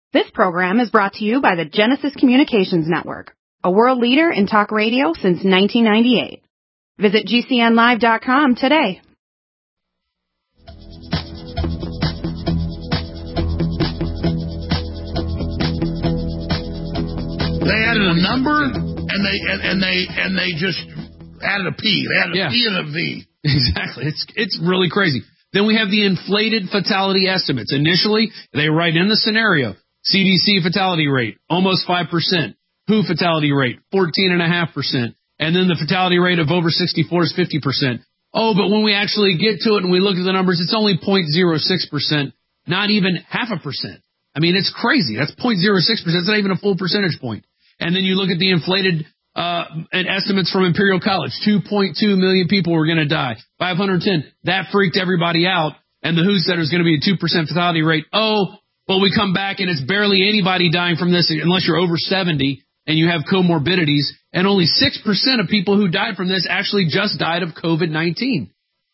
This program is brought to you by the Genesis Communications Network, a world leader in talk radio since 1998. Visit GCNlive.com today. They added a number, and they just added a P. They added a P and a V. Exactly. It's really crazy. Then we have the inflated fatality estimates. Initially, they write in the scenario, CDC fatality rate, almost 5%. WHO fatality rate, 14.5%. And then the fatality rate of over 64 is 50%. Oh, but when we actually get to it and we look at the numbers, it's only 0.06%, not even 0.5%. I mean, it's crazy. That's 0.06%. That's not even a full percentage point. And then you look at the inflated estimates from Imperial College. 2.2 million people were going to die. 510. That freaked everybody out. And the WHO said it was going to be a 2% fatality rate. Oh, but we come back and it's barely anybody dying from this unless you're over 70 and you have comorbidities. And only 6% of people who died from this actually just died of COVID-19. 6%.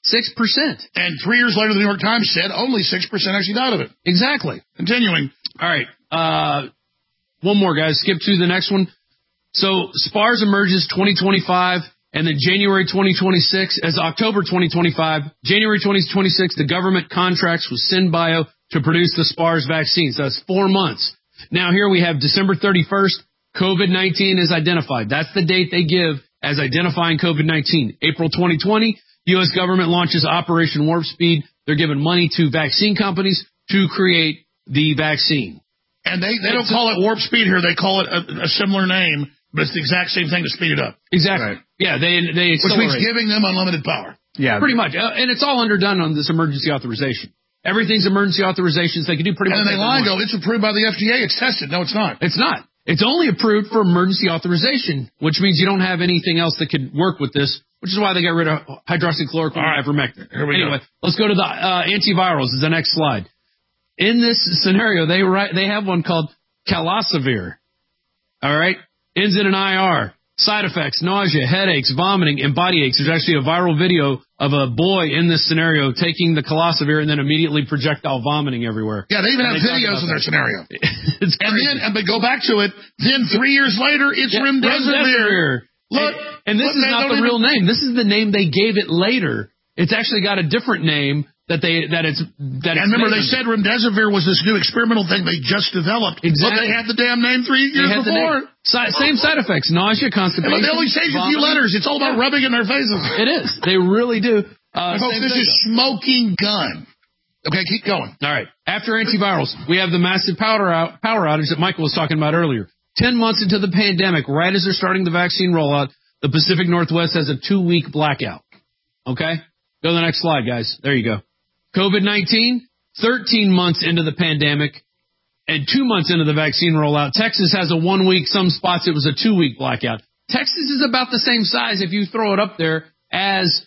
And 3 years later, the New York Times said only 6% actually died of it. Exactly. Continuing. All right. One more, guys. Skip to the next one. So SPARS emerges 2025, and then January 2026, as October 2025, January 2026, the government contracts with SynBio to produce the SPARS vaccine. So that's 4 months. Now here we have December 31st, COVID-19 is identified. That's the date they give as identifying COVID-19. April 2020, U.S. government launches Operation Warp Speed. They're giving money to vaccine companies to create the vaccine. And they don't call it Warp Speed here. They call it a similar name, but it's the exact same thing to speed it up. Exactly. Right. Yeah, they accelerate. Which means giving them unlimited power. Yeah. Pretty much. And it's all underdone on this emergency authorization. Everything's emergency authorizations. They can do pretty much. And then they lie and go, it's approved by the FDA. It's tested. No, it's not. It's not. It's only approved for emergency authorization, which means you don't have anything else that could work with this, which is why they got rid of hydroxychloroquine and ivermectin. Here we go. Let's go to the antivirals. Is the next slide. In this scenario, they have one called Calasavir. All right. Ends in an IR. Side effects, nausea, headaches, vomiting, and body aches. There's actually a viral video of a boy in this scenario taking the Calasavir and then immediately projectile vomiting everywhere. Yeah, they even have videos in their scenario. It's crazy. But go back to it. Then 3 years later, it's Remdesivir. Look, and this is not the real name. This is the name they gave it later. It's actually got a different name. And remember, they said Remdesivir was this new experimental thing they just developed. Exactly. But they had the damn name 3 years before. Same side effects, nausea, constipation. But they only change a few letters. It's all about rubbing in their faces. It is. They really do. Folks, this is smoking gun. Okay, keep going. All right. After antivirals, we have the massive power outage that Michael was talking about earlier. 10 months into the pandemic, right as they're starting the vaccine rollout, the Pacific Northwest has a 2-week blackout. Okay? Go to the next slide, guys. There you go. COVID-19, 13 months into the pandemic and 2 months into the vaccine rollout. Texas has a 1 week, some spots it was a 2-week blackout. Texas is about the same size if you throw it up there as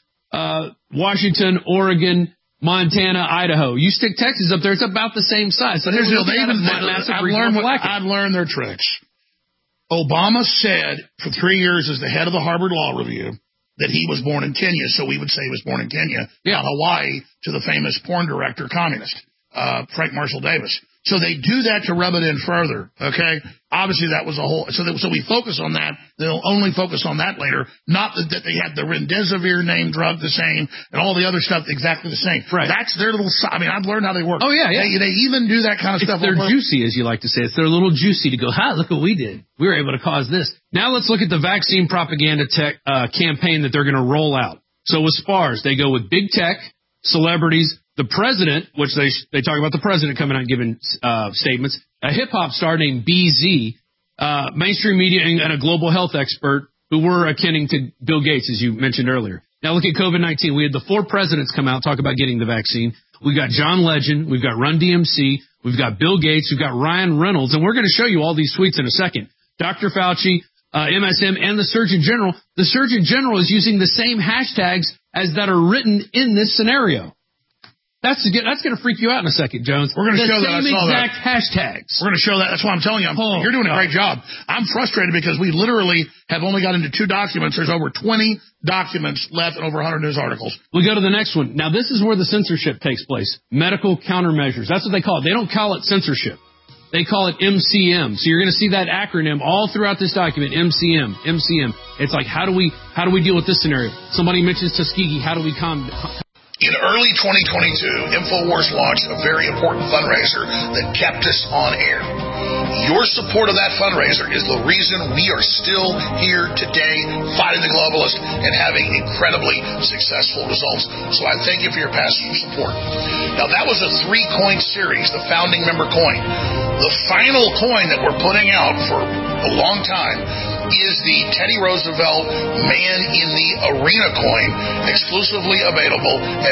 Washington, Oregon, Montana, Idaho. You stick Texas up there, it's about the same size. So here's I've learned their tricks. Obama said for 3 years as the head of the Harvard Law Review that he was born in Kenya, so we would say he was born in Kenya, not Hawaii, to the famous porn director communist, Frank Marshall Davis. So they do that to rub it in further, okay? Obviously, that was a whole... So we focus on that. They'll only focus on that later. Not that they had the Remdesivir name drug the same and all the other stuff exactly the same. Right. That's their little... I mean, I've learned how they work. Oh, yeah. They even do that kind of stuff. They're juicy, as you like to say. It's their little juicy to go, look what we did. We were able to cause this. Now let's look at the vaccine propaganda campaign that they're going to roll out. So with SPARS, they go with big tech, celebrities, the president, which they talk about the president coming out and giving statements, a hip-hop star named BZ, mainstream media and a global health expert who were akin to Bill Gates, as you mentioned earlier. Now look at COVID-19. We had the 4 presidents come out, talk about getting the vaccine. We've got John Legend. We've got Run DMC. We've got Bill Gates. We've got Ryan Reynolds. And we're going to show you all these tweets in a second. Dr. Fauci, MSM, and the Surgeon General. The Surgeon General is using the same hashtags as that are written in this scenario. That's going to freak you out in a second, Jones. We're going to show that. The same exact hashtags. We're going to show that. That's why I'm telling you, you're doing a great job. I'm frustrated because we literally have only got into 2 documents. There's over 20 documents left and over 100 news articles. We go to the next one. Now, this is where the censorship takes place. Medical countermeasures. That's what they call it. They don't call it censorship. They call it MCM. So you're going to see that acronym all throughout this document, MCM. It's like, how do we deal with this scenario? Somebody mentions Tuskegee. How do we In early 2022, InfoWars launched a very important fundraiser that kept us on air. Your support of that fundraiser is the reason we are still here today fighting the globalists and having incredibly successful results. So I thank you for your past support. Now, that was a 3-coin series, the founding member coin. The final coin that we're putting out for a long time is the Teddy Roosevelt Man in the Arena coin, exclusively available at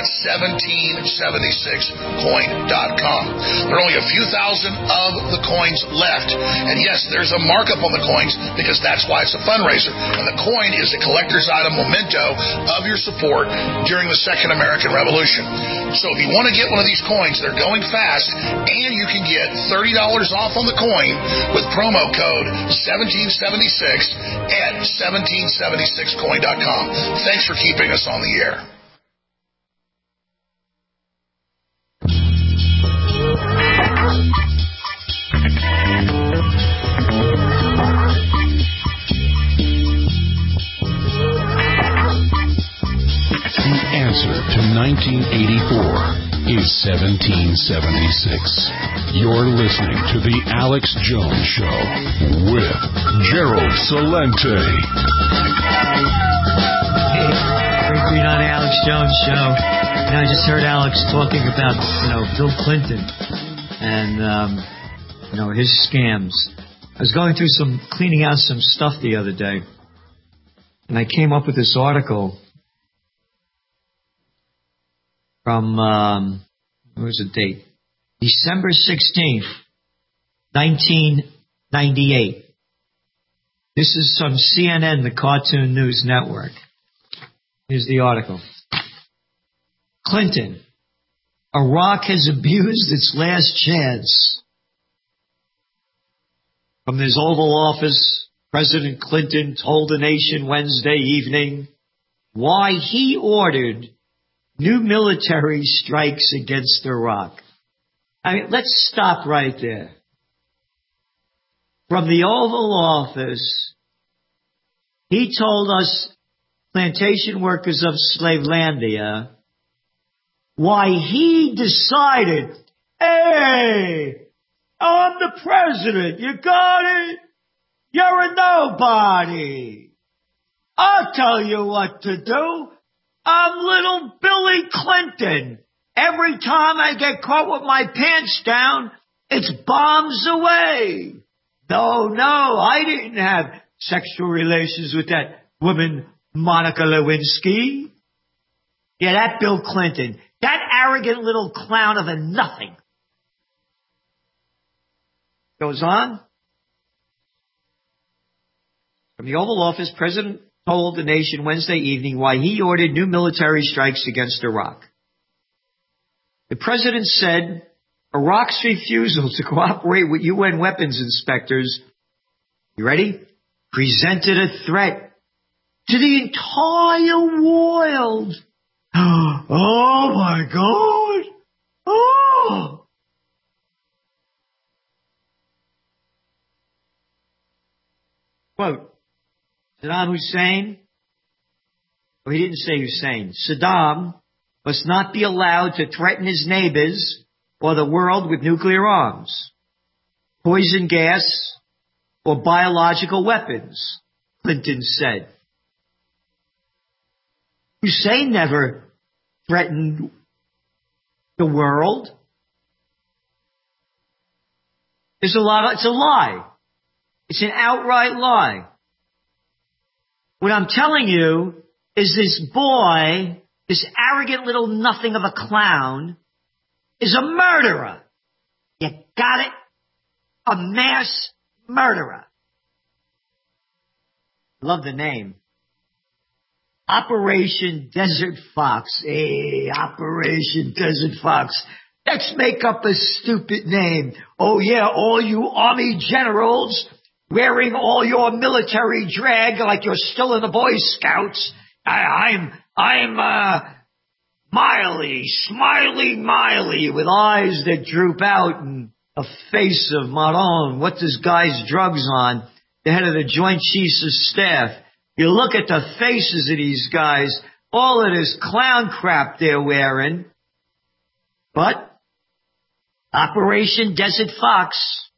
1776coin.com. There are only a few thousand of the coins left, and yes, there's a markup on the coins because that's why it's a fundraiser. And the coin is a collector's item memento of your support during the Second American Revolution. So if you want to get one of these coins, they're going fast, and you can get $30 off on the coin with promo code 1776 at 1776coin.com. Thanks for keeping us on the air. The answer to 1984 is 1776. You're listening to The Alex Jones Show with Gerald Celente. Hey, Greg Green on The Alex Jones Show. I just heard Alex talking about, Bill Clinton and, his scams. I was going through cleaning out some stuff the other day, and I came up with this article from, what was the date? December 16th, 1998. This is from CNN, the Cartoon News Network. Here's the article. Clinton. Iraq has abused its last chance. From his Oval Office, President Clinton told the nation Wednesday evening why he ordered new military strikes against Iraq. Let's stop right there. From the Oval Office, he told us, plantation workers of Slavelandia, why he decided, hey, I'm the president, you got it? You're a nobody. I'll tell you what to do. I'm little Billy Clinton. Every time I get caught with my pants down, it's bombs away. No, I didn't have sexual relations with that woman, Monica Lewinsky. Yeah, that Bill Clinton. That arrogant little clown of a nothing. Goes on. From the Oval Office, President told the nation Wednesday evening why he ordered new military strikes against Iraq. The president said Iraq's refusal to cooperate with UN weapons inspectors, you ready? Presented a threat to the entire world. Oh my God. Oh. Quote, Saddam Hussein, well, he didn't say Hussein, Saddam must not be allowed to threaten his neighbors or the world with nuclear arms, poison gas, or biological weapons, Clinton said. Hussein never threatened the world. It's a lie. It's an outright lie. What I'm telling you is this boy, this arrogant little nothing of a clown, is a murderer. You got it? A mass murderer. Love the name. Operation Desert Fox. Hey, Operation Desert Fox. Let's make up a stupid name. Oh yeah, all you army generals wearing all your military drag like you're still in the Boy Scouts. I'm Miley, Smiley Miley, with eyes that droop out and a face of Maron, what this guy's drugs on, the head of the Joint Chiefs of Staff. You look at the faces of these guys, all of this clown crap they're wearing. But Operation Desert Fox,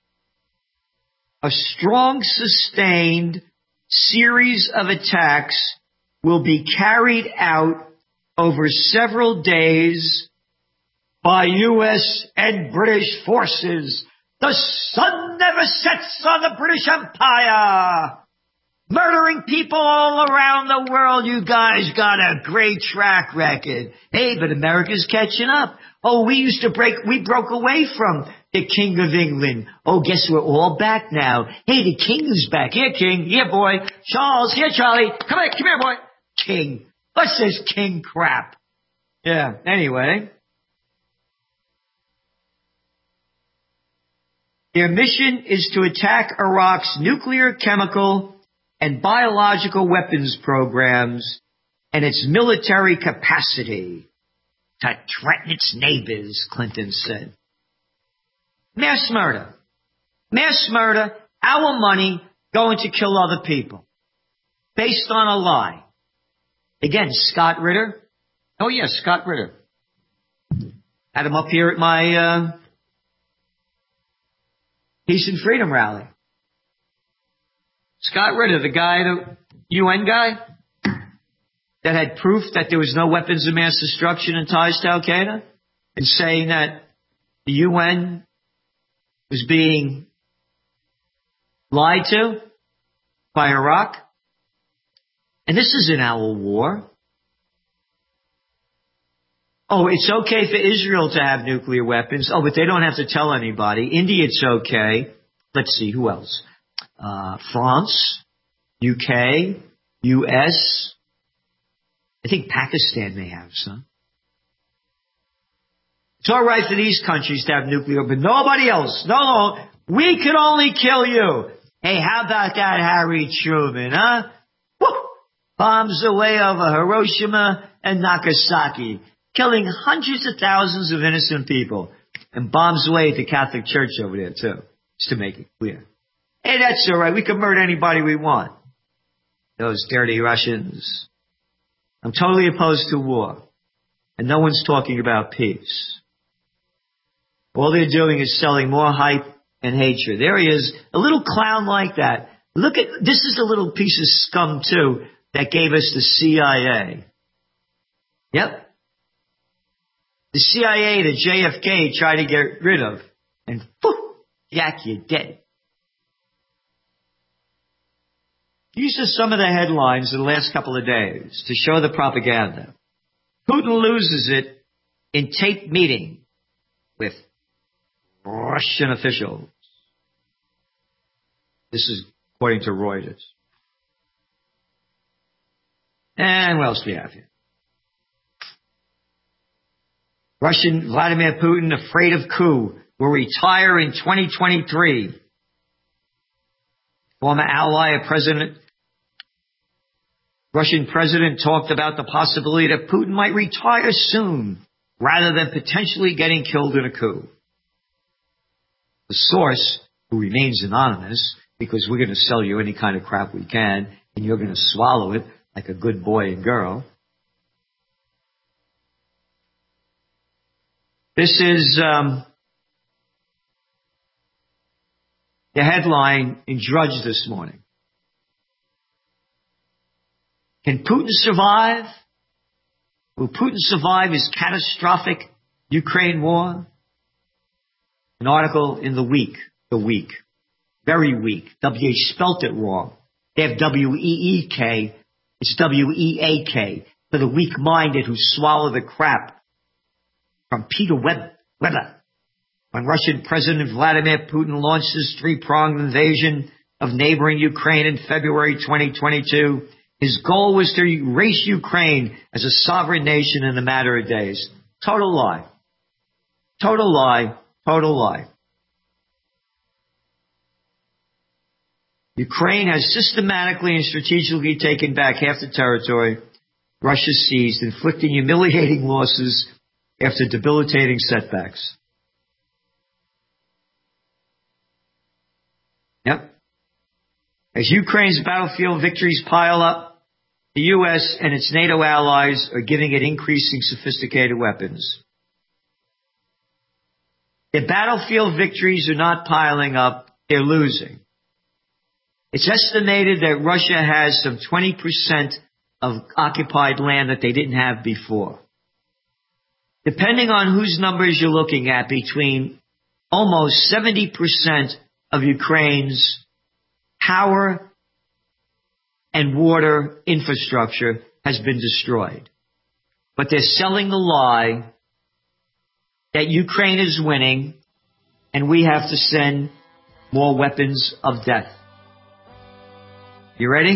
a strong, sustained series of attacks will be carried out over several days by U.S. and British forces. The sun never sets on the British Empire. Murdering people all around the world. You guys got a great track record. Hey, but America's catching up. Oh, we broke away from the King of England. Oh, guess we're all back now. Hey, the King is back. Here, King. Here, boy. Charles. Here, Charlie. Come here, boy. King. What's this king crap? Yeah, anyway. Their mission is to attack Iraq's nuclear, chemical, and biological weapons programs and its military capacity to threaten its neighbors, Clinton said. Mass murder. Mass murder, our money going to kill other people. Based on a lie. Again, Scott Ritter. Oh, yes, Scott Ritter. Had him up here at my Peace and Freedom rally. Scott Ritter, the guy, the UN guy, that had proof that there was no weapons of mass destruction and ties to Al-Qaeda, and saying that the UN was being lied to by Iraq. And this isn't our war. Oh, it's okay for Israel to have nuclear weapons. Oh, but they don't have to tell anybody. India, it's okay. Let's see, who else? France, UK, US. I think Pakistan may have some. It's all right for these countries to have nuclear, but nobody else. No, we could only kill you. Hey, how about that Harry Truman, huh? Woo! Bombs away over Hiroshima and Nagasaki, killing hundreds of thousands of innocent people, and bombs away at the Catholic Church over there, too, just to make it clear. Hey, that's all right. We can murder anybody we want. Those dirty Russians. I'm totally opposed to war, and no one's talking about peace. All they're doing is selling more hype and hatred. There he is, a little clown like that. Look at, this is a little piece of scum, too, that gave us the CIA. Yep. The CIA that JFK tried to get rid of. And poof, Jack, you're dead. These are some of the headlines in the last couple of days to show the propaganda. Putin loses it in taped meeting with Russian officials. This is according to Reuters. And what else do we have here? Russian Vladimir Putin, afraid of coup, will retire in 2023. Former ally of Russian president talked about the possibility that Putin might retire soon rather than potentially getting killed in a coup. The source, who remains anonymous, because we're going to sell you any kind of crap we can, and you're going to swallow it like a good boy and girl. This is the headline in Drudge this morning. Can Putin survive? Will Putin survive his catastrophic Ukraine war? An article in The Week. Very weak. WH spelt it wrong. They have W-E-E-K. It's W-E-A-K. For the weak-minded who swallow the crap. From Peter Weber. When Russian President Vladimir Putin launched his three-pronged invasion of neighboring Ukraine in February 2022, his goal was to erase Ukraine as a sovereign nation in a matter of days. Total lie. Total lie. Total lie. Ukraine has systematically and strategically taken back half the territory Russia seized, inflicting humiliating losses after debilitating setbacks. Yep. As Ukraine's battlefield victories pile up, the U.S. and its NATO allies are giving it increasing sophisticated weapons. If battlefield victories are not piling up, they're losing. It's estimated that Russia has some 20% of occupied land that they didn't have before. Depending on whose numbers you're looking at, between almost 70% of Ukraine's power and water infrastructure has been destroyed. But they're selling the lie that Ukraine is winning and we have to send more weapons of death. You ready?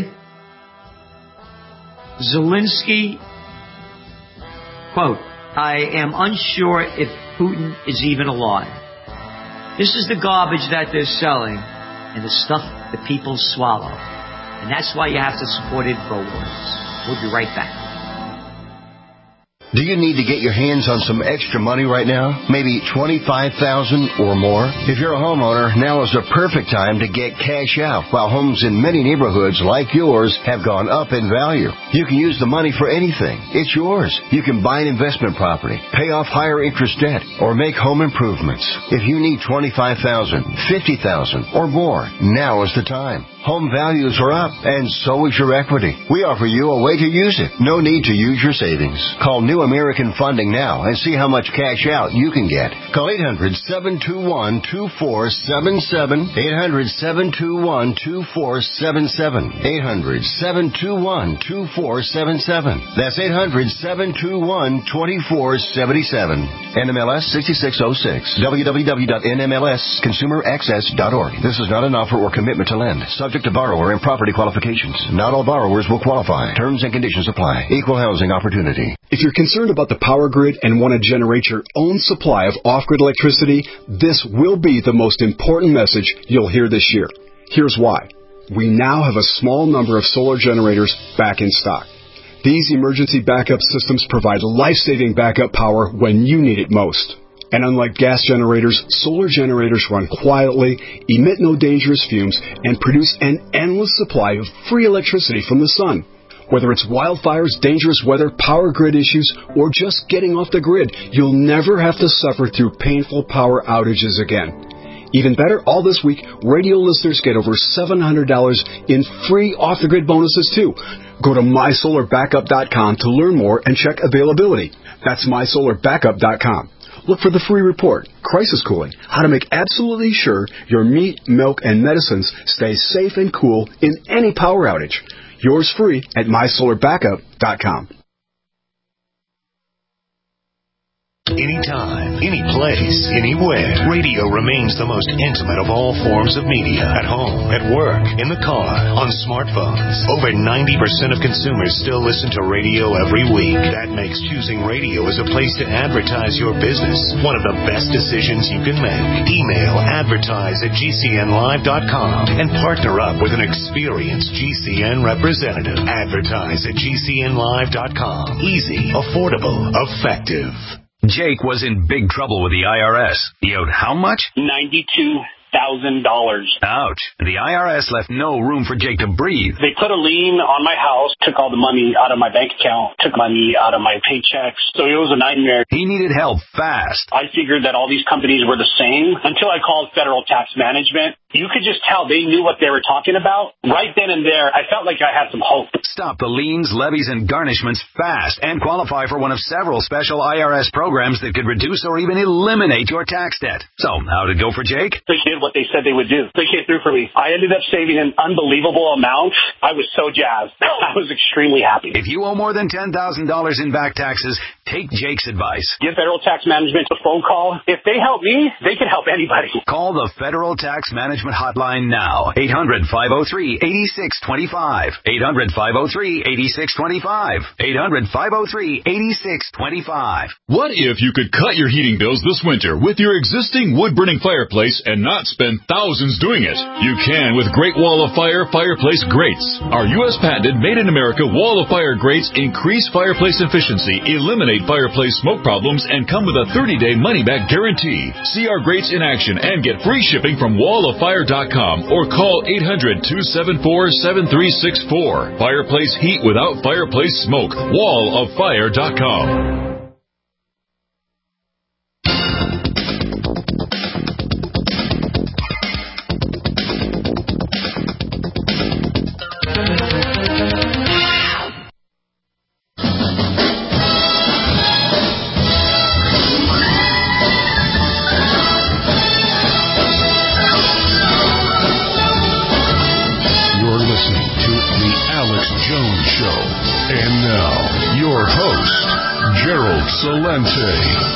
Zelensky, quote, "I am unsure if Putin is even alive." This is the garbage that they're selling and the stuff the people swallow. And that's why you have to support InfoWars. We'll be right back. Do you need to get your hands on some extra money right now? Maybe $25,000 or more? If you're a homeowner, now is the perfect time to get cash out while homes in many neighborhoods like yours have gone up in value. You can use the money for anything. It's yours. You can buy an investment property, pay off higher interest debt, or make home improvements. If you need $25,000, $50,000 or more, now is the time. Home values are up, and so is your equity. We offer you a way to use it. No need to use your savings. Call New American Funding now and see how much cash out you can get. Call 800-721-2477. 800-721-2477. 800-721-2477. That's 800-721-2477. NMLS 6606. www.nmlsconsumeraccess.org. This is not an offer or commitment to lend. Subject to borrower and property qualifications. Not all borrowers will qualify. Terms and conditions apply. Equal housing opportunity. If you're concerned about the power grid and want to generate your own supply of off-grid electricity, this will be the most important message you'll hear this year. Here's why. We now have a small number of solar generators back in stock. These emergency backup systems provide life-saving backup power when you need it most. And unlike gas generators, solar generators run quietly, emit no dangerous fumes, and produce an endless supply of free electricity from the sun. Whether it's wildfires, dangerous weather, power grid issues, or just getting off the grid, you'll never have to suffer through painful power outages again. Even better, all this week, radio listeners get over $700 in free off-the-grid bonuses, too. Go to mysolarbackup.com to learn more and check availability. That's mysolarbackup.com. Look for the free report, Crisis Cooling, how to make absolutely sure your meat, milk, and medicines stay safe and cool in any power outage. Yours free at mysolarbackup.com. Anytime, any place, anywhere. Radio remains the most intimate of all forms of media. At home, at work, in the car, on smartphones. Over 90% of consumers still listen to radio every week. That makes choosing radio as a place to advertise your business one of the best decisions you can make. Email advertise@gcnlive.com and partner up with an experienced GCN representative. Advertise at gcnlive.com. Easy, affordable, effective. Jake was in big trouble with the IRS. He owed how much? $92,000. Ouch. The IRS left no room for Jake to breathe. They put a lien on my house, took all the money out of my bank account, took money out of my paychecks. So it was a nightmare. He needed help fast. I figured that all these companies were the same until I called Federal Tax Management. You could just tell they knew what they were talking about. Right then and there, I felt like I had some hope. Stop the liens, levies, and garnishments fast and qualify for one of several special IRS programs that could reduce or even eliminate your tax debt. So, how did it go for Jake? They did what they said they would do. They came through for me. I ended up saving an unbelievable amount. I was so jazzed. I was extremely happy. If you owe more than $10,000 in back taxes, take Jake's advice. Give Federal Tax Management a phone call. If they help me, they can help anybody. Call the Federal Tax Management hotline now. 800-503-8625. 800-503-8625. 800-503-8625. What if you could cut your heating bills this winter with your existing wood-burning fireplace and not spend thousands doing it? You can with Great Wall of Fire fireplace grates. Our U.S. patented made-in-America Wall of Fire grates increase fireplace efficiency, eliminate eliminate fireplace smoke problems and come with a 30-day money-back guarantee. See our greats in action and get free shipping from walloffire.com or call 800-274-7364. Fireplace heat without fireplace smoke. walloffire.com. Salente.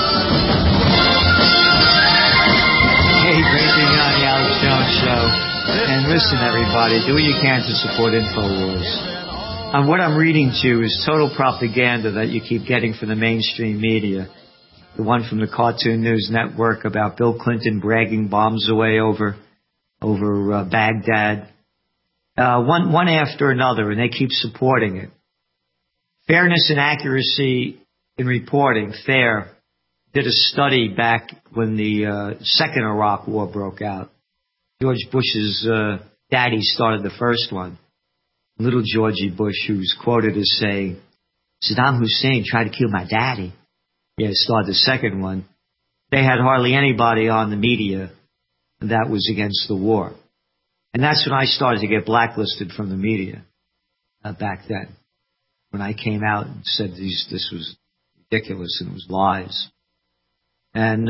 Hey, great being on the Alex Jones Show. And listen, everybody, do what you can to support InfoWars. And what I'm reading to you is total propaganda that you keep getting from the mainstream media. The one from the Cartoon News Network about Bill Clinton bragging bombs away over Baghdad. One after another, and they keep supporting it. Fairness and accuracy in reporting, FAIR, did a study back when the second Iraq War broke out. George Bush's daddy started the first one. Little Georgie Bush, who's quoted as saying, Saddam Hussein tried to kill my daddy. Yeah, started the second one. They had hardly anybody on the media that was against the war. And that's when I started to get blacklisted from the media back then. When I came out and said this was ridiculous and it was lies. And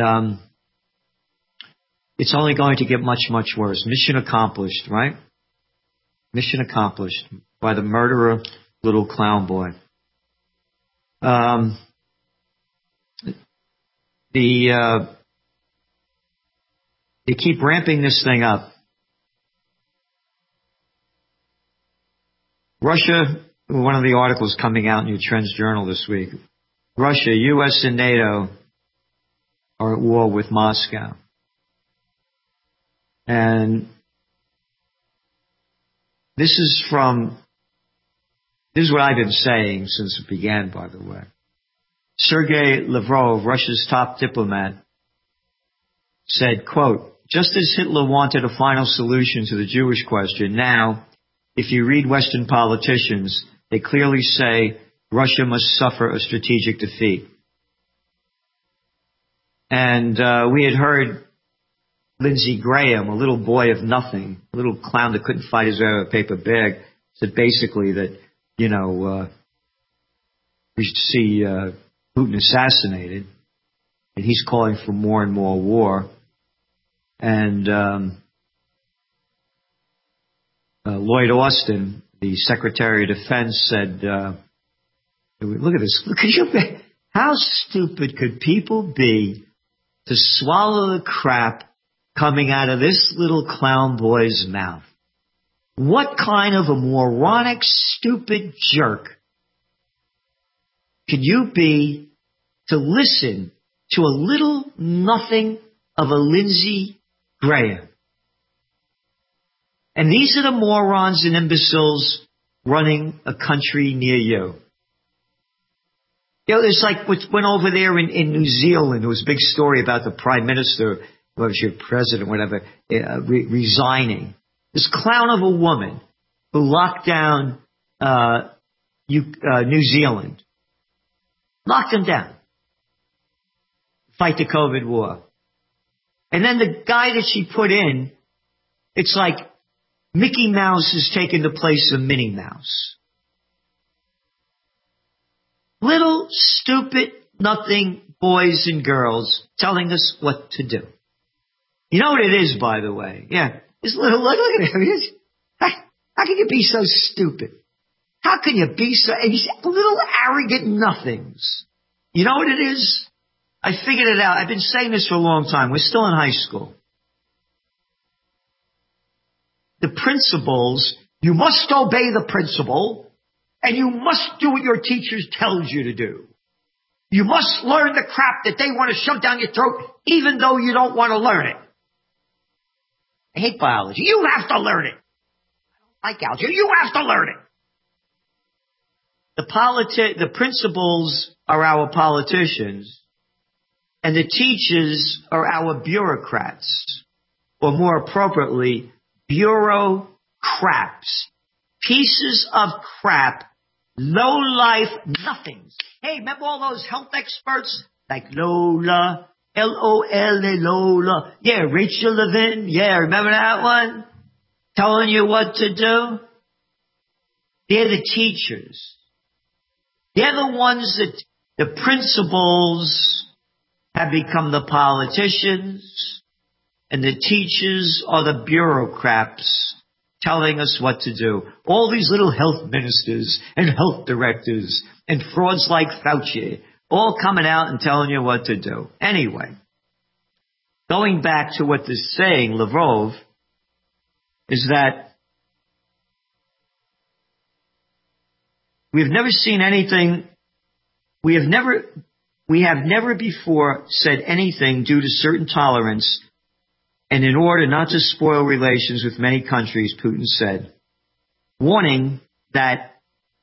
it's only going to get much, much worse. Mission accomplished, right? Mission accomplished by the murderer, little clown boy. They keep ramping this thing up. Russia, one of the articles coming out in your Trends Journal this week, Russia, U.S. and NATO are at war with Moscow. And this is what I've been saying since it began, by the way. Sergei Lavrov, Russia's top diplomat, said, quote, just as Hitler wanted a final solution to the Jewish question, now, if you read Western politicians, they clearly say Russia must suffer a strategic defeat. And we had heard Lindsey Graham, a little boy of nothing, a little clown that couldn't fight his way out of a paper bag, said basically that, we should see Putin assassinated, and he's calling for more and more war. And Lloyd Austin, the Secretary of Defense, said, look at this. How stupid could people be to swallow the crap coming out of this little clown boy's mouth? What kind of a moronic, stupid jerk could you be to listen to a little nothing of a Lindsey Graham? And these are the morons and imbeciles running a country near you. It's like what went over there in New Zealand. There was a big story about the Prime Minister, what was your president, whatever, resigning. This clown of a woman who locked down New Zealand. Locked them down. Fight the COVID war. And then the guy that she put in, it's like Mickey Mouse has taken the place of Minnie Mouse. Little stupid nothing boys and girls telling us what to do. You know what it is, by the way? Yeah. This little, look at him. How can you be so stupid? How can you be so, he's little arrogant nothings. You know what it is? I figured it out. I've been saying this for a long time. We're still in high school. The principals, you must obey the principal, and you must do what your teachers tells you to do. You must learn the crap that they want to shove down your throat, even though you don't want to learn it. I hate biology. You have to learn it. I don't like algebra. You have to learn it. the principals are our politicians, and the teachers are our bureaucrats, or more appropriately, bureaucrats. Pieces of crap, low-life nothings. Hey, remember all those health experts like Lola, L-O-L-A, Lola? Yeah, Rachel Levin. Yeah, remember that one? Telling you what to do? They're the teachers. They're the ones that the principals have become the politicians, and the teachers are the bureaucrats telling us what to do. All these little health ministers and health directors and frauds like Fauci, all coming out and telling you what to do. Anyway, going back to what this saying, Lavrov, is that we have never seen anything, we have never before said anything due to certain tolerance and in order not to spoil relations with many countries, Putin said, warning that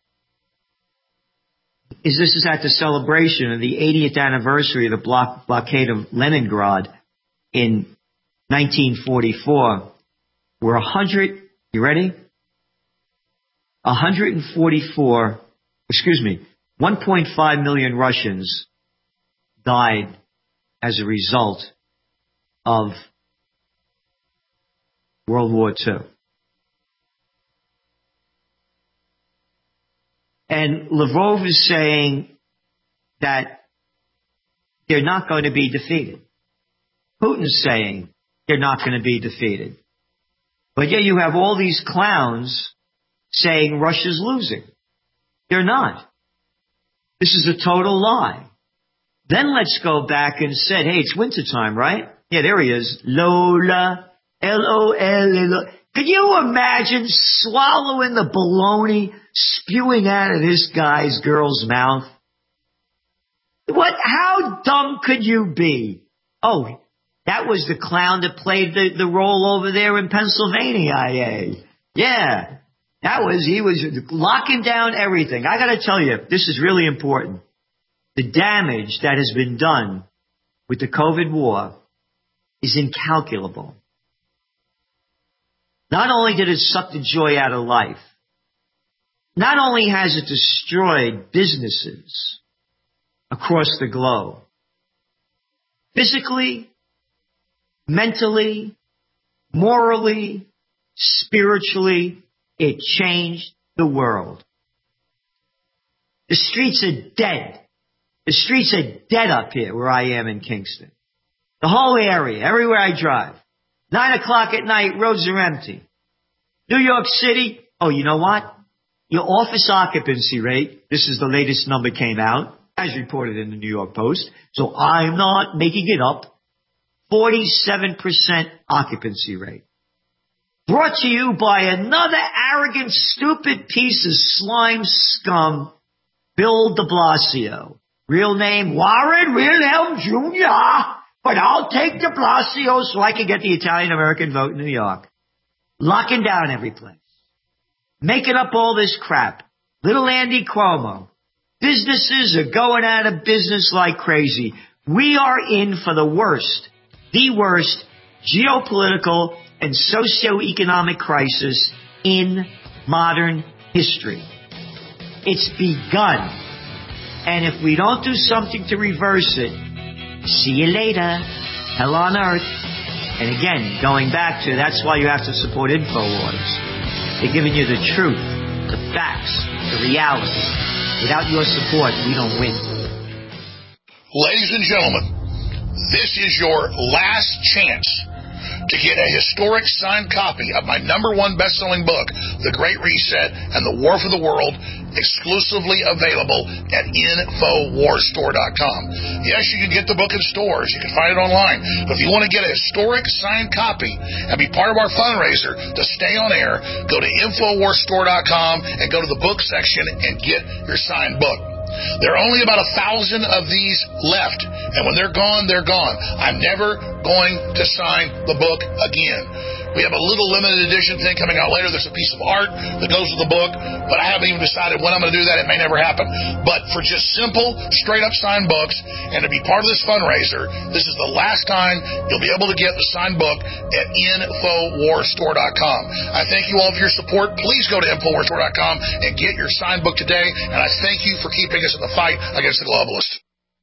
this is at the celebration of the 80th anniversary of the blockade of Leningrad in 1944, where 1.5 million Russians died as a result of World War II. And Lavrov is saying that they're not going to be defeated. Putin's saying they're not going to be defeated. But yet you have all these clowns saying Russia's losing. They're not. This is a total lie. Then let's go back and say, hey, it's wintertime, right? Yeah, there he is. Lola, L-O-L-A. Can you imagine swallowing the baloney spewing out of this girl's mouth? How dumb could you be? Oh, that was the clown that played the role over there in Pennsylvania. Yeah. He was locking down everything. I gotta tell you, this is really important. The damage that has been done with the COVID war is incalculable. Not only did it suck the joy out of life, not only has it destroyed businesses across the globe, physically, mentally, morally, spiritually, it changed the world. The streets are dead. The streets are dead up here where I am in Kingston. The whole area, everywhere I drive. 9 o'clock at night, roads are empty. New York City, oh, you know what? Your office occupancy rate, this is the latest number came out, as reported in the New York Post, so I'm not making it up, 47% occupancy rate. Brought to you by another arrogant, stupid piece of slime scum, Bill de Blasio. Real name, Warren Wilhelm Jr., but I'll take de Blasio so I can get the Italian-American vote in New York. Locking down every place. Making up all this crap. Little Andy Cuomo. Businesses are going out of business like crazy. We are in for the worst geopolitical and socio-economic crisis in modern history. It's begun. And if we don't do something to reverse it, see you later. Hell on earth. And again, going back to, that's why you have to support InfoWars. They're giving you the truth, the facts, the reality. Without your support, we don't win. Ladies and gentlemen, this is your last chance to get a historic signed copy of my #1 best-selling book, The Great Reset and the War for the World, exclusively available at InfoWarsStore.com. Yes, you can get the book in stores. You can find it online. But if you want to get a historic signed copy and be part of our fundraiser to stay on air, go to InfoWarsStore.com and go to the book section and get your signed book. There are only about 1,000 of these left, and when they're gone, they're gone. I'm never going to sign the book again. We have a little limited edition thing coming out later. There's a piece of art that goes with the book, but I haven't even decided when I'm going to do that. It may never happen. But for just simple, straight-up signed books and to be part of this fundraiser, this is the last time you'll be able to get the signed book at InfoWarsStore.com. I thank you all for your support. Please go to InfoWarsStore.com and get your signed book today, and I thank you for keeping us in the fight against the globalists.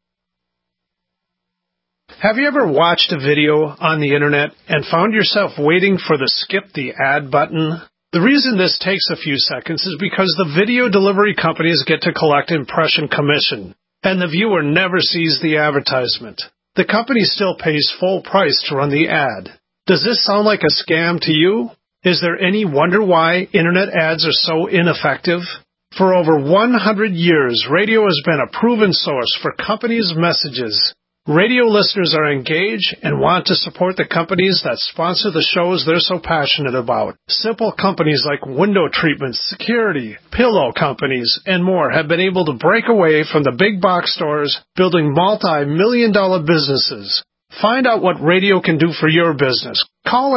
Have you ever watched a video on the internet and found yourself waiting for the skip the ad button? The reason this takes a few seconds is because the video delivery companies get to collect impression commission, and the viewer never sees the advertisement. The company still pays full price to run the ad. Does this sound like a scam to you? Is there any wonder why internet ads are so ineffective? For over 100 years, radio has been a proven source for companies' messages. Radio listeners are engaged and want to support the companies that sponsor the shows they're so passionate about. Simple companies like window treatments, security, pillow companies, and more have been able to break away from the big box stores, building multi-million-dollar businesses. Find out what radio can do for your business. Call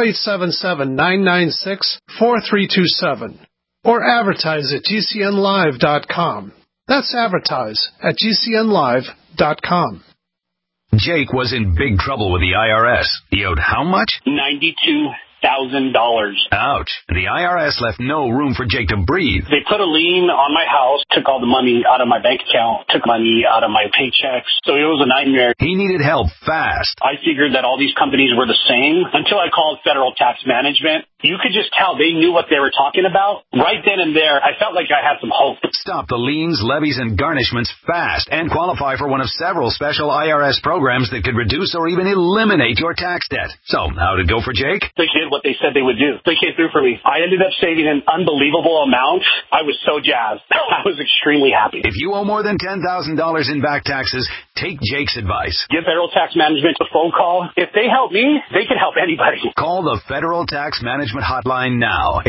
877-996-4327 or advertise at GCNlive.com. That's advertise at GCNlive.com. Jake was in big trouble with the IRS. He owed how much? $92,000. Ouch. The IRS left no room for Jake to breathe. They put a lien on my house, took all the money out of my bank account, took money out of my paychecks. So it was a nightmare. He needed help fast. I figured that all these companies were the same until I called Federal Tax Management. You could just tell they knew what they were talking about. Right then and there, I felt like I had some hope. Stop the liens, levies, and garnishments fast and qualify for one of several special IRS programs that could reduce or even eliminate your tax debt. So, how did it go for Jake? They did what they said they would do. They came through for me. I ended up saving an unbelievable amount. I was so jazzed. I was extremely happy. If you owe more than $10,000 in back taxes, take Jake's advice. Give Federal Tax Management a phone call. If they help me, they can help anybody. Call the Federal Tax Management hotline now.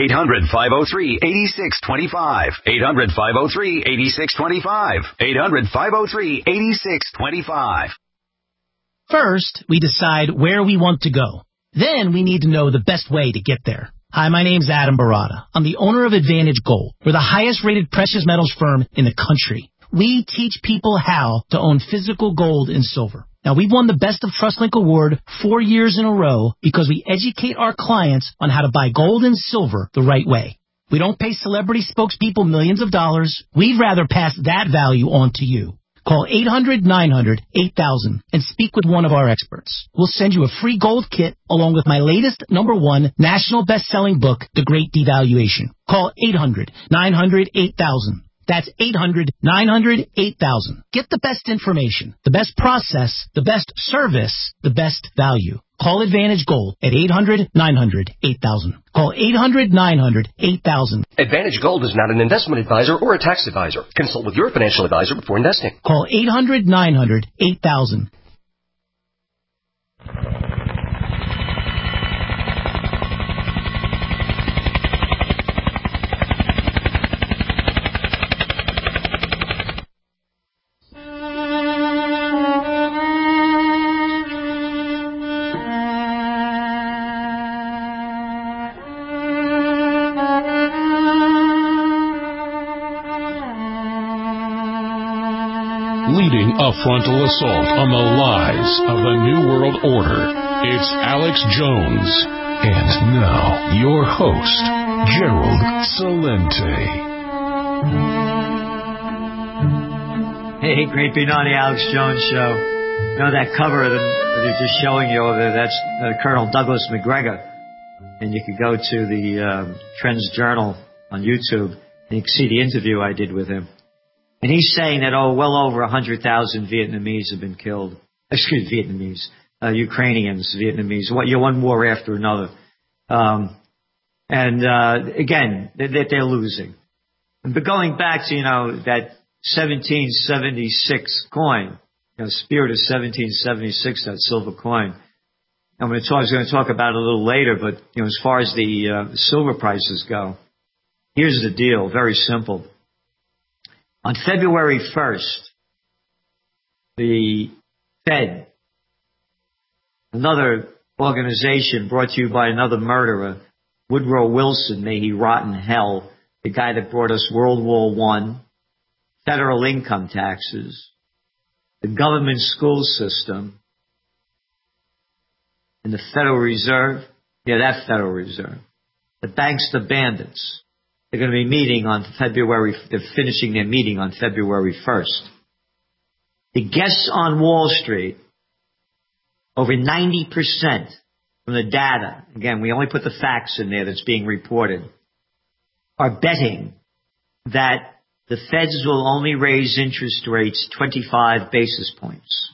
800-503-8625. 800-503-8625. 800-503-8625. First, we decide where we want to go. Then we need to know the best way to get there. Hi, my name's Adam Barada. I'm the owner of Advantage Gold. We're the highest rated precious metals firm in the country. We teach people how to own physical gold and silver. Now, we've won the Best of TrustLink Award 4 years in a row because we educate our clients on how to buy gold and silver the right way. We don't pay celebrity spokespeople millions of dollars. We'd rather pass that value on to you. Call 800-900-8000 and speak with one of our experts. We'll send you a free gold kit along with my latest #1 national best-selling book, The Great Devaluation. Call 800-900-8000. That's 800-900-8000. Get the best information, the best process, the best service, the best value. Call Advantage Gold at 800-900-8000. Call 800-900-8000. Advantage Gold is not an investment advisor or a tax advisor. Consult with your financial advisor before investing. Call 800-900-8000. Leading a frontal assault on the lies of the New World Order, it's Alex Jones. And now, your host, Gerald Celente. Hey, great being on the Alex Jones Show. You know that cover that they're just showing you over there, that's Colonel Douglas McGregor. And you can go to the Trends Journal on YouTube, and you can see the interview I did with him. And he's saying that, well over 100,000 Vietnamese have been killed. Excuse me, Vietnamese. Ukrainians, Vietnamese. One war after another. Again, they're losing. But going back to, that 1776 coin, Spirit of 1776, that silver coin. I was going to talk about it a little later, but, as far as the silver prices go, here's the deal. Very simple. On February 1st, the Fed Another organization brought to you by another murderer, Woodrow Wilson, may he rot in hell, the guy that brought us World War I, federal income taxes, the government school system, and the Federal Reserve. Yeah, that Federal Reserve. The banks, the bandits. They're going to be meeting on they're finishing their meeting on February 1st. The guests on Wall Street, over 90% from the data, again, we only put the facts in there that's being reported, are betting that the Feds will only raise interest rates 25 basis points.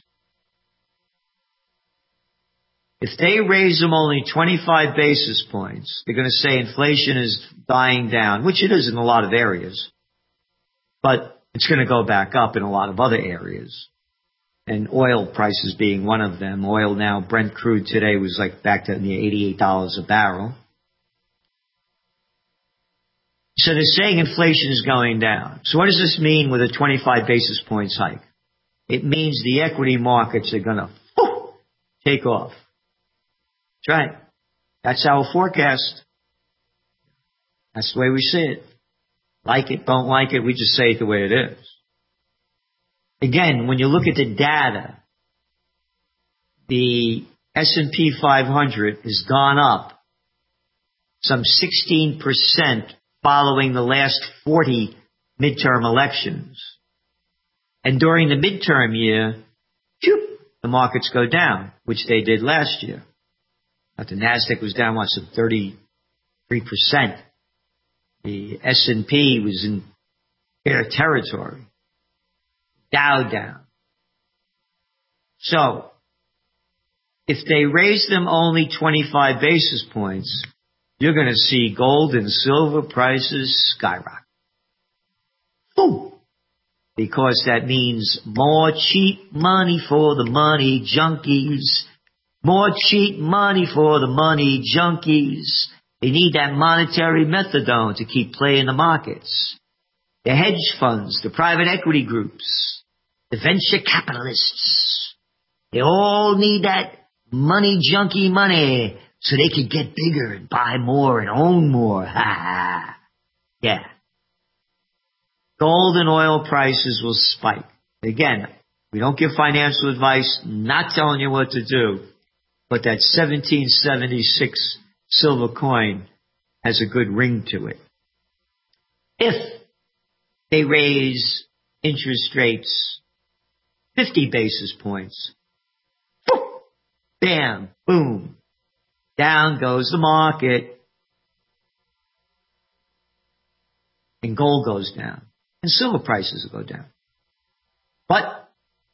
If they raise them only 25 basis points, they're going to say inflation is dying down, which it is in a lot of areas. But it's going to go back up in a lot of other areas. And oil prices being one of them. Oil now, Brent crude today was like back to the $88 a barrel. So they're saying inflation is going down. So what does this mean with a 25 basis points hike? It means the equity markets are going to take off. That's right. That's our forecast. That's the way we see it. Like it, don't like it, we just say it the way it is. Again, when you look at the data, the S&P 500 has gone up some 16% following the last 40 midterm elections. And during the midterm year, the markets go down, which they did last year. But the NASDAQ was down, some 33%. The S&P was in air territory. Dow down. So, if they raise them only 25 basis points, you're going to see gold and silver prices skyrocket. Boom! Because that means more cheap money for the money junkies. More cheap money for the money junkies. They need that monetary methadone to keep playing the markets. The hedge funds, the private equity groups, the venture capitalists, they all need that money junkie money so they can get bigger and buy more and own more. Ha ha. Yeah. Gold and oil prices will spike. Again, we don't give financial advice, not telling you what to do, but that 1776 silver coin has a good ring to it. If they raise interest rates 50 basis points, bam, boom, down goes the market, and gold goes down, and silver prices will go down. But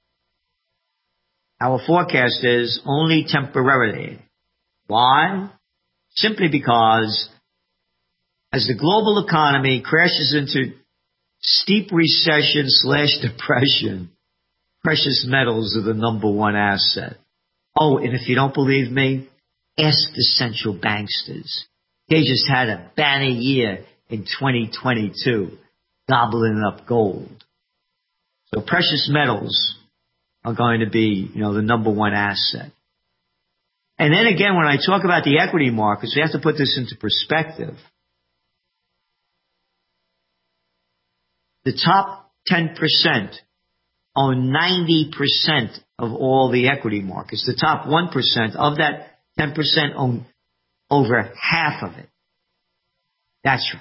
our forecast is only temporarily. Why? Simply because as the global economy crashes into steep recession / depression, precious metals are the number one asset. Oh, and if you don't believe me, ask the central banksters. They just had a banner year in 2022, gobbling up gold. So precious metals are going to be, the number one asset. And then again, when I talk about the equity markets, we have to put this into perspective. The top 10% own 90% of all the equity markets. The top 1% of that 10% own over half of it. That's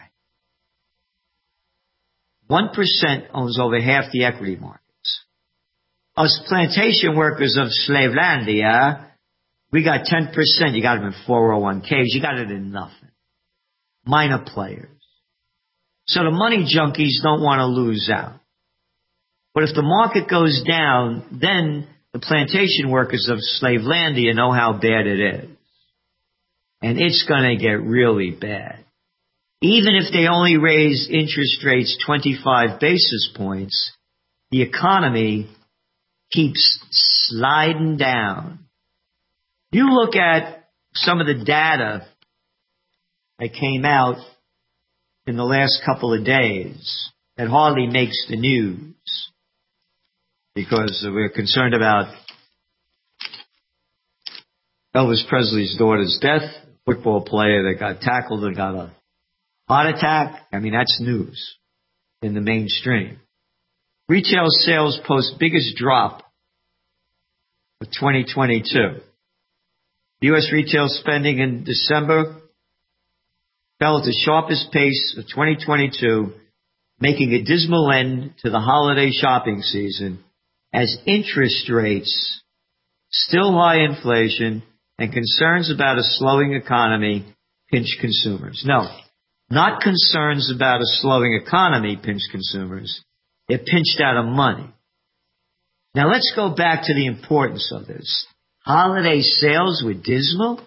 right. 1% owns over half the equity markets. Us plantation workers of Slavelandia, we got 10%. You got them in 401ks. You got it in nothing. Minor players. So the money junkies don't want to lose out. But if the market goes down, then the plantation workers of Slavelandia know how bad it is. And it's going to get really bad. Even if they only raise interest rates 25 basis points, the economy keeps sliding down. You look at some of the data that came out in the last couple of days that hardly makes the news because we're concerned about Elvis Presley's daughter's death, football player that got tackled and got a heart attack. I mean, that's news in the mainstream. Retail sales post biggest drop of 2022. U.S. retail spending in December fell at the sharpest pace of 2022, making a dismal end to the holiday shopping season as interest rates, still high inflation, and concerns about a slowing economy pinch consumers. No, not concerns about a slowing economy pinch consumers. They're pinched out of money. Now let's go back to the importance of this. Holiday sales were dismal?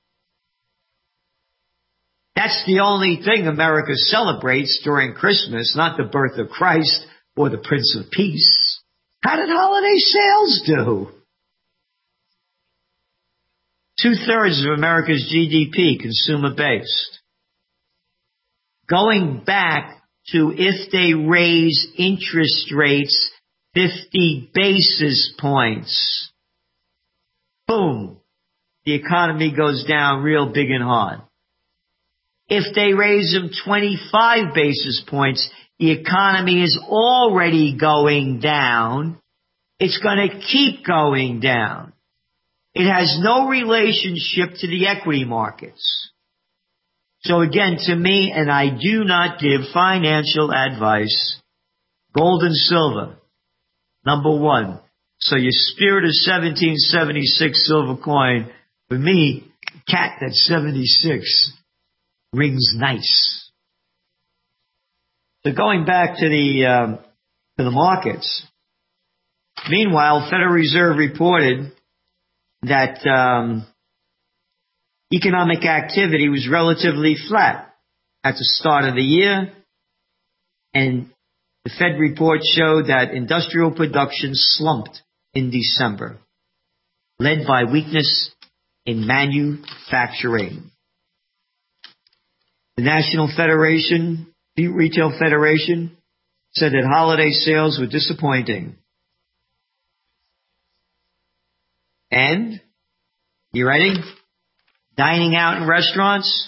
That's the only thing America celebrates during Christmas, not the birth of Christ or the Prince of Peace. How did holiday sales do? 2/3 of America's GDP, consumer-based. Going back to if they raise interest rates 50 basis points, boom, the economy goes down real big and hard. If they raise them 25 basis points, the economy is already going down. It's going to keep going down. It has no relationship to the equity markets. So again, to me, and I do not give financial advice, gold and silver, number one. So your Spirit of 1776 silver coin, for me, cat that's 76 rings nice. So going back to the markets. Meanwhile, Federal Reserve reported that economic activity was relatively flat at the start of the year, and the Fed report showed that industrial production slumped in December, led by weakness in manufacturing. The National Retail Federation said that holiday sales were disappointing. And, you ready? Dining out in restaurants,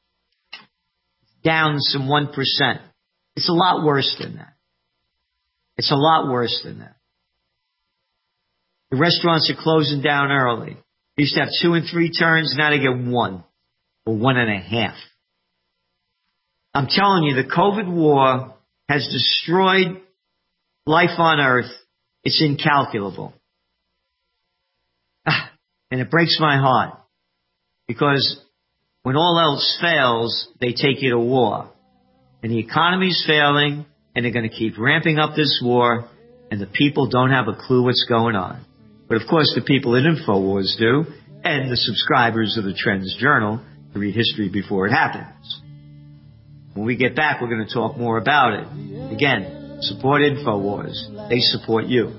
down some 1%. It's a lot worse than that. It's a lot worse than that. The restaurants are closing down early. They used to have 2 and 3 turns, now they get 1 or 1.5. I'm telling you, the COVID war has destroyed life on Earth. It's incalculable. And it breaks my heart. Because when all else fails, they take you to war. And the economy's failing, and they're going to keep ramping up this war, and the people don't have a clue what's going on. But of course, the people at InfoWars do, and the subscribers of the Trends Journal to read history before it happens. When we get back, we're going to talk more about it. Again, support InfoWars. They support you.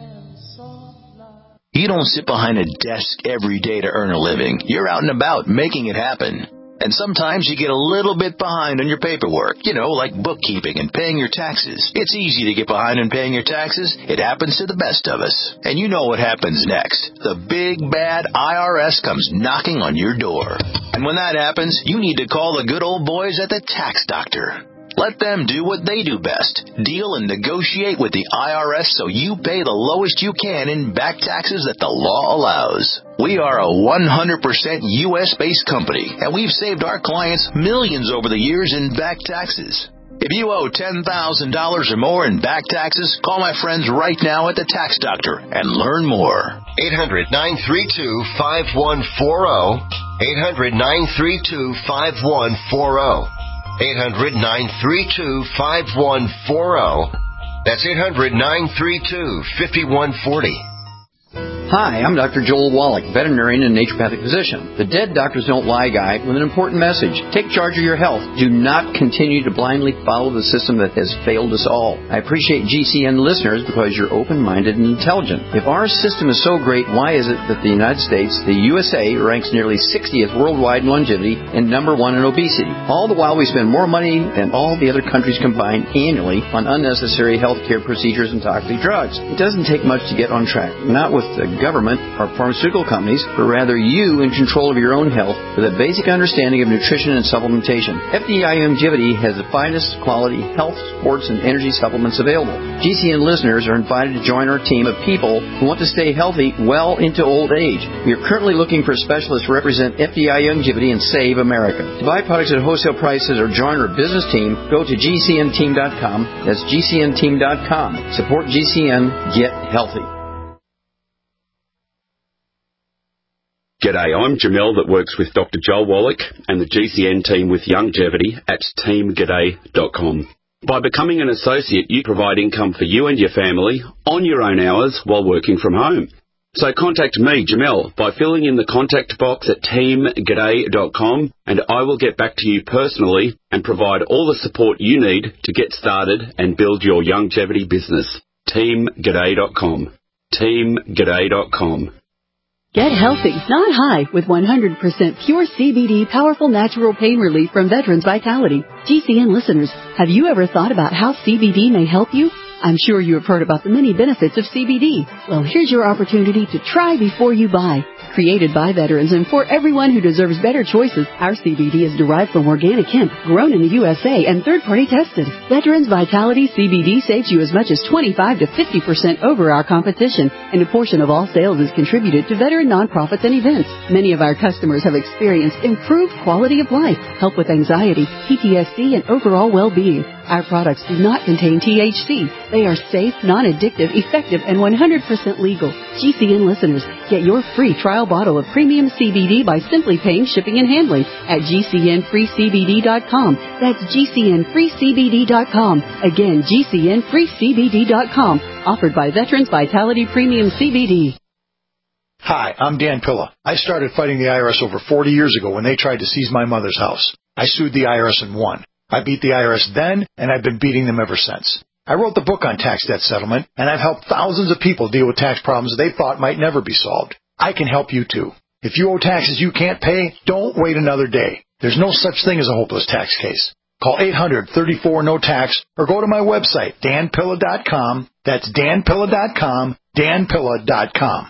You don't sit behind a desk every day to earn a living. You're out and about making it happen. And sometimes you get a little bit behind on your paperwork, like bookkeeping and paying your taxes. It's easy to get behind on paying your taxes. It happens to the best of us. And you know what happens next. The big, bad IRS comes knocking on your door. And when that happens, you need to call the good old boys at the Tax Doctor. Let them do what they do best. Deal and negotiate with the IRS so you pay the lowest you can in back taxes that the law allows. We are a 100% U.S.-based company, and we've saved our clients millions over the years in back taxes. If you owe $10,000 or more in back taxes, call my friends right now at the Tax Doctor and learn more. 800-932-5140. 800-932-5140. 800-932-5140. That's 800-932-5140. Hi, I'm Dr. Joel Wallach, veterinarian and naturopathic physician. The Dead Doctors Don't Lie guy with an important message. Take charge of your health. Do not continue to blindly follow the system that has failed us all. I appreciate GCN listeners because you're open-minded and intelligent. If our system is so great, why is it that the United States, the USA, ranks nearly 60th worldwide in longevity and number 1 in obesity? All the while we spend more money than all the other countries combined annually on unnecessary health care procedures and toxic drugs. It doesn't take much to get on track. Not with the government or pharmaceutical companies, but rather you in control of your own health with a basic understanding of nutrition and supplementation. FDI Longevity has the finest quality health, sports, and energy supplements available. GCN listeners are invited to join our team of people who want to stay healthy well into old age. We are currently looking for specialists to represent FDI Longevity and Save America. To buy products at wholesale prices or join our business team, go to GCNteam.com. That's GCNteam.com. Support GCN. Get healthy. G'day, I'm Jamel that works with Dr. Joel Wallach and the GCN team with Longevity at teamg'day.com. By becoming an associate, you provide income for you and your family on your own hours while working from home. So contact me, Jamel, by filling in the contact box at teamg'day.com, and I will get back to you personally and provide all the support you need to get started and build your longevity business. teamg'day.com. teamg'day.com. Get healthy, not high, with 100% pure CBD powerful natural pain relief from Veterans Vitality. GCN listeners, have you ever thought about how CBD may help you? I'm sure you have heard about the many benefits of CBD. Well, here's your opportunity to try before you buy. Created by veterans and for everyone who deserves better choices, our CBD is derived from organic hemp, grown in the USA and third-party tested. Veterans Vitality CBD saves you as much as 25 to 50% over our competition, and a portion of all sales is contributed to veteran nonprofits and events. Many of our customers have experienced improved quality of life, help with anxiety, PTSD, and overall well-being. Our products do not contain THC. They are safe, non-addictive, effective, and 100% legal. GCN listeners, get your free trial bottle of premium CBD by simply paying shipping and handling at GCNFreeCBD.com. That's GCNFreeCBD.com. Again, GCNFreeCBD.com. Offered by Veterans Vitality Premium CBD. Hi, I'm Dan Pilla. I started fighting the IRS over 40 years ago when they tried to seize my mother's house. I sued the IRS and won. I beat the IRS then, and I've been beating them ever since. I wrote the book on tax debt settlement, and I've helped thousands of people deal with tax problems they thought might never be solved. I can help you too. If you owe taxes you can't pay, don't wait another day. There's no such thing as a hopeless tax case. Call 800-34-NO-TAX or go to my website, danpilla.com. That's danpilla.com, danpilla.com.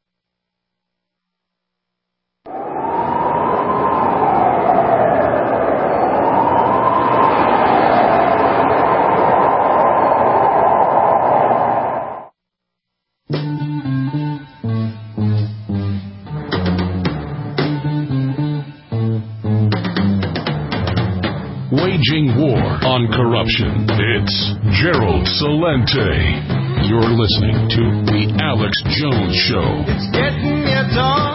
Waging war on corruption. It's Gerald Celente. You're listening to The Alex Jones Show. It's getting your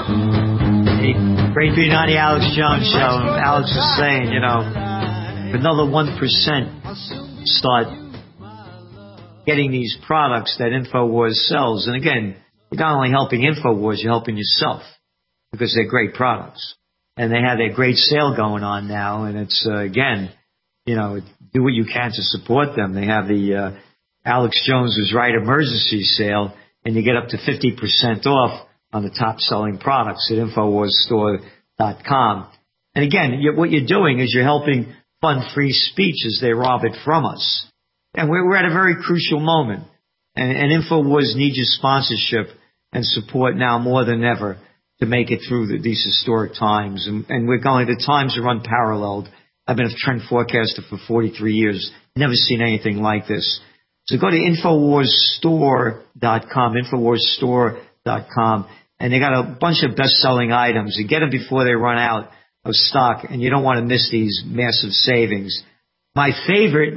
great being on The Alex Jones Show. Alex is saying, another 1% start getting these products that InfoWars sells. And again, you're not only helping InfoWars, you're helping yourself because they're great products. And they have their great sale going on now. And it's, again, do what you can to support them. They have the Alex Jones is Right emergency sale, and you get up to 50% off on the top-selling products at InfoWarsStore.com. And again, what you're doing is you're helping fund free speech as they rob it from us. And we're at a very crucial moment. And InfoWars needs your sponsorship and support now more than ever to make it through these historic times. And the times are unparalleled. I've been a trend forecaster for 43 years. Never seen anything like this. So go to InfoWarsStore.com, InfoWarsStore.com, and they got a bunch of best-selling items. You get them before they run out of stock, and you don't want to miss these massive savings. My favorite,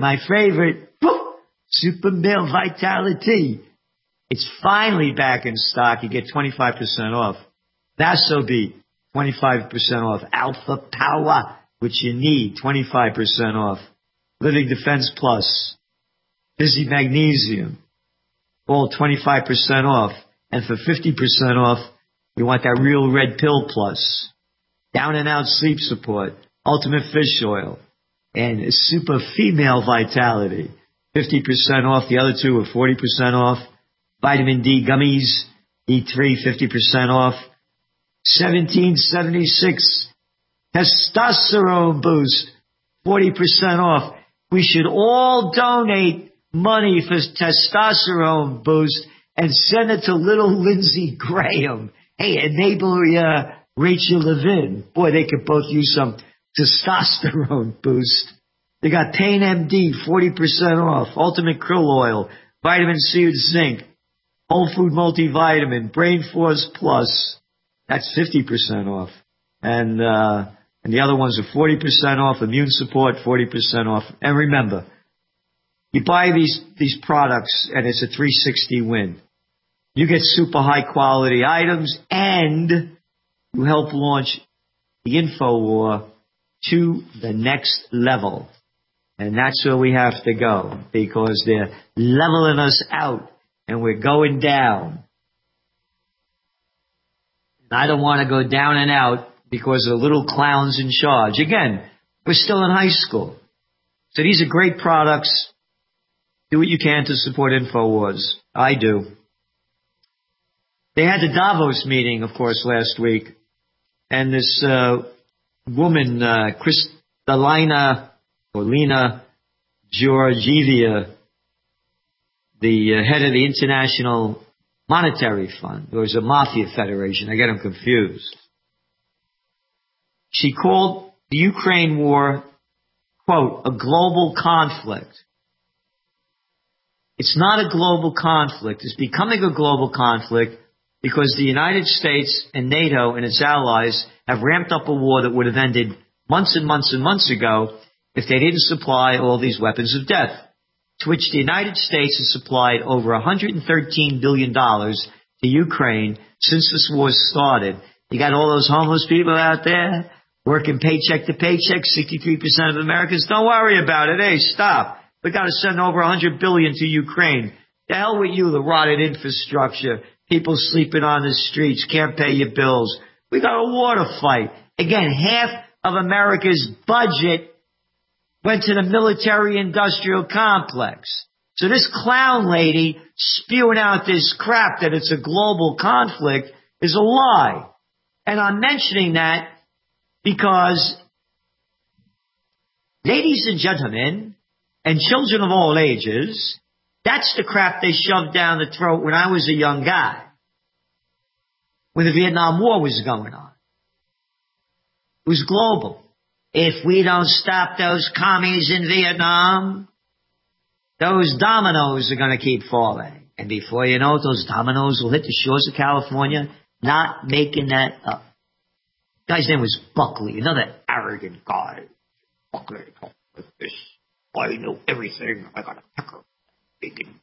Super Male Vitality. It's finally back in stock. You get 25% off. Vasobeat, 25% off. Alpha Power, which you need, 25% off. Living Defense Plus, Busy Magnesium, all 25% off. And for 50% off, you want that Real Red Pill Plus, Down and Out Sleep Support, Ultimate Fish Oil, and Super Female Vitality, 50% off. The other two are 40% off. Vitamin D Gummies, D3, 50% off. 1776 Testosterone Boost, 40% off. We should all donate money for Testosterone Boost and send it to little Lindsey Graham. Hey, enable Rachel Levin. Boy, they could both use some testosterone boost. They got Pain MD, 40% off. Ultimate Krill Oil, Vitamin C with Zinc, Whole Food Multivitamin, Brain Force Plus. That's 50% off. And the other ones are 40% off. Immune Support, 40% off. And remember, you buy these products and it's a 360 win. You get super high quality items and you help launch the InfoWar to the next level. And that's where we have to go because they're leveling us out and we're going down. And I don't want to go down and out because of little clowns in charge. Again, we're still in high school. So these are great products. Do what you can to support InfoWars. I do. They had the Davos meeting, of course, last week. And this woman, Kristalina or Lena Georgieva, the head of the International Monetary Fund, or is a mafia federation, I get them confused. She called the Ukraine war, quote, a global conflict. It's not a global conflict. It's becoming a global conflict because the United States and NATO and its allies have ramped up a war that would have ended months and months and months ago if they didn't supply all these weapons of death, to which the United States has supplied over $113 billion to Ukraine since this war started. You got all those homeless people out there working paycheck to paycheck, 63% of Americans. Don't worry about it. Hey, stop. We got to send over $100 billion to Ukraine. The hell with you, the rotted infrastructure, people sleeping on the streets, can't pay your bills. We got a war to fight. Again, half of America's budget went to the military-industrial complex. So this clown lady spewing out this crap that it's a global conflict is a lie. And I'm mentioning that because, ladies and gentlemen, and children of all ages, that's the crap they shoved down the throat when I was a young guy, when the Vietnam War was going on. It was global. If we don't stop those commies in Vietnam, those dominoes are going to keep falling. And before you know it, those dominoes will hit the shores of California, not making that up. The guy's name was Buckley, another arrogant guy. Buckley, like this. I know everything. I got a pecker. Bacon.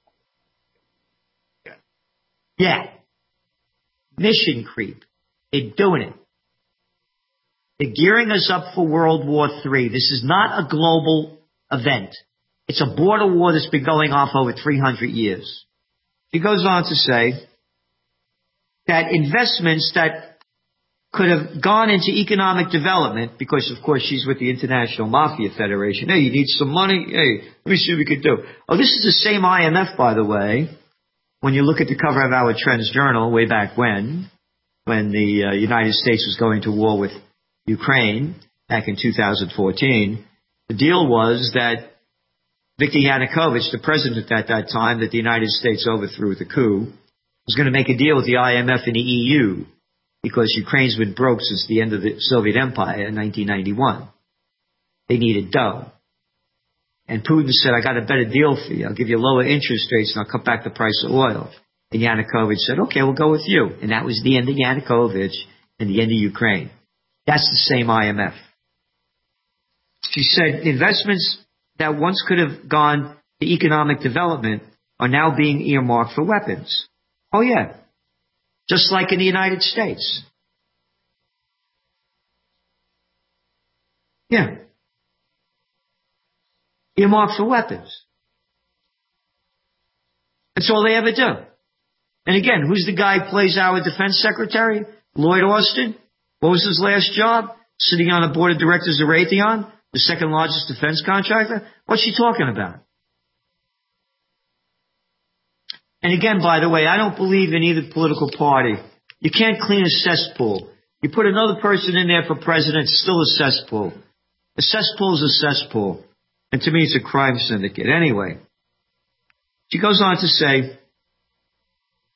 Yeah. Mission creep. They're doing it. They're gearing us up for World War III. This is not a global event. It's a border war that's been going on for over 300 years. He goes on to say that investments that could have gone into economic development, because, of course, she's with the International Mafia Federation. Hey, you need some money? Hey, let me see what we could do. Oh, this is the same IMF, by the way. When you look at the cover of our Trends Journal way back when the United States was going to war with Ukraine back in 2014, the deal was that Viktor Yanukovych, the president at that time that the United States overthrew with the coup, was going to make a deal with the IMF and the EU because Ukraine's been broke since the end of the Soviet Empire in 1991. They needed dough. And Putin said, I got a better deal for you. I'll give you lower interest rates and I'll cut back the price of oil. And Yanukovych said, okay, we'll go with you. And that was the end of Yanukovych and the end of Ukraine. That's the same IMF. She said investments that once could have gone to economic development are now being earmarked for weapons. Oh, yeah. Just like in the United States. Yeah. Earmarked for weapons. That's all they ever do. And again, who's the guy who plays our defense secretary? Lloyd Austin. What was his last job? Sitting on the board of directors of Raytheon, the second largest defense contractor? What's she talking about? And again, by the way, I don't believe in either political party. You can't clean a cesspool. You put another person in there for president, it's still a cesspool. A cesspool is a cesspool. And to me, it's a crime syndicate. Anyway, she goes on to say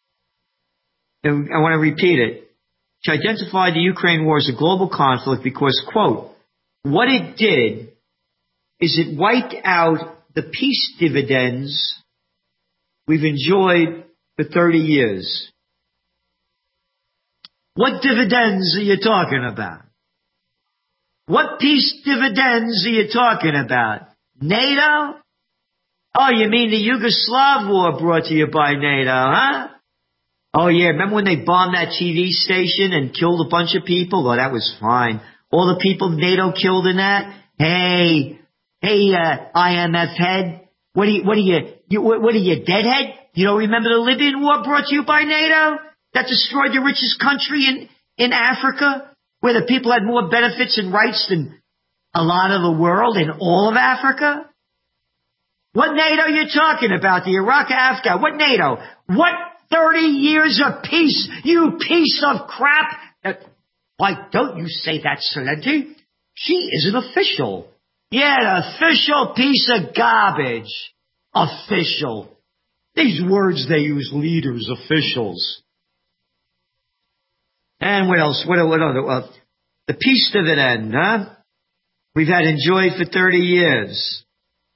and I want to repeat it, she identified the Ukraine war as a global conflict because, quote, what it did is it wiped out the peace dividends we've enjoyed for 30 years. What dividends are you talking about? What peace dividends are you talking about? NATO? Oh, you mean the Yugoslav war brought to you by NATO, huh? Oh, yeah, remember when they bombed that TV station and killed a bunch of people? Oh, that was fine. All the people NATO killed in that? Hey, IMF head, what are you, deadhead? You don't remember the Libyan war brought to you by NATO? That destroyed the richest country in Africa, where the people had more benefits and rights than a lot of the world in all of Africa? What NATO are you talking about? The Iraq, Afghan? What NATO? What 30 years of peace, you piece of crap? Why don't you say that, Celente? She is an official. Yeah, an official piece of garbage. Official. These words they use, leaders, officials. And what else? What other? The peace dividend, huh? We've had enjoyed for 30 years.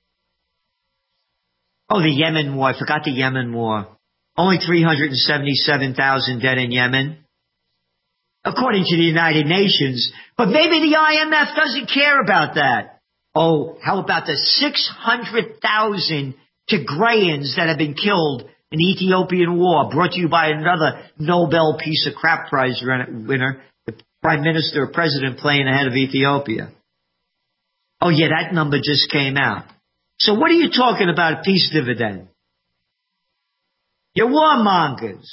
Oh, the Yemen war. I forgot the Yemen war. Only 377,000 dead in Yemen, according to the United Nations. But maybe the IMF doesn't care about that. Oh, how about the 600,000 Tigrayans that have been killed in the Ethiopian war, brought to you by another Nobel Peace of Crap Prize winner, the Prime Minister or President playing the head of Ethiopia. Oh, yeah, that number just came out. So what are you talking about, a peace dividend? You're warmongers.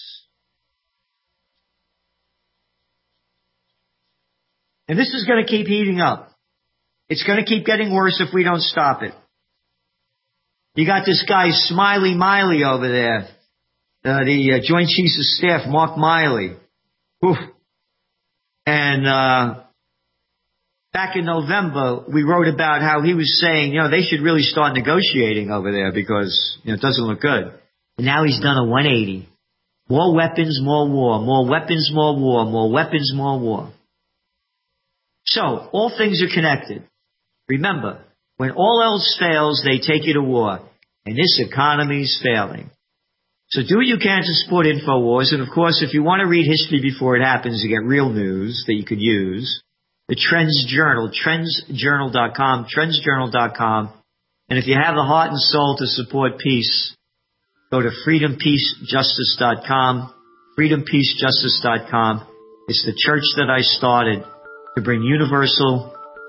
And this is going to keep heating up. It's going to keep getting worse if we don't stop it. You got this guy, Smiley Miley, over there. The Joint Chiefs of Staff, Mark Miley. Oof. And back in November, we wrote about how he was saying, they should really start negotiating over there because, it doesn't look good. And now he's done a 180. More weapons, more war. More weapons, more war. More weapons, more war. So, all things are connected. Remember, when all else fails, they take you to war. And this economy's failing. So do what you can to support InfoWars. And, of course, if you want to read history before it happens to get real news that you could use, the Trends Journal, trendsjournal.com, trendsjournal.com. And if you have the heart and soul to support peace, go to freedompeacejustice.com, freedompeacejustice.com. It's the church that I started to bring universal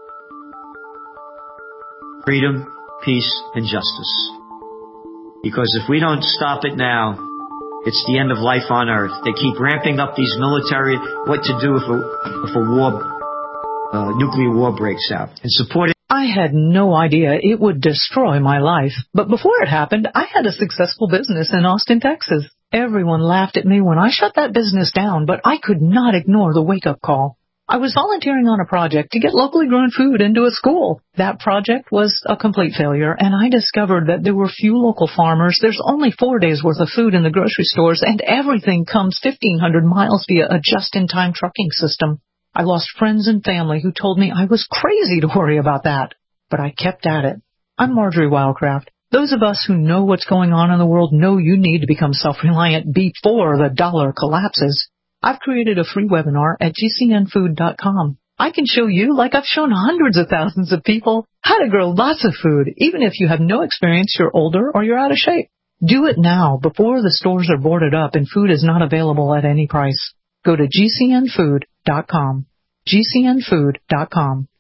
freedom, peace, and justice. Because if we don't stop it now, it's the end of life on earth. They keep ramping up these military, what to do if a war, nuclear war breaks out. And support it. I had no idea it would destroy my life. But before it happened, I had a successful business in Austin, Texas. Everyone laughed at me when I shut that business down, but I could not ignore the wake-up call. I was volunteering on a project to get locally grown food into a school. That project was a complete failure, and I discovered that there were few local farmers. There's only 4 days' worth of food in the grocery stores, and everything comes 1,500 miles via a just-in-time trucking system. I lost friends and family who told me I was crazy to worry about that, but I kept at it. I'm Marjorie Wildcraft. Those of us who know what's going on in the world know you need to become self-reliant before the dollar collapses. I've created a free webinar at gcnfood.com. I can show you, like I've shown hundreds of thousands of people, how to grow lots of food, even if you have no experience, you're older, or you're out of shape. Do it now, before the stores are boarded up and food is not available at any price. Go to gcnfood.com. gcnfood.com.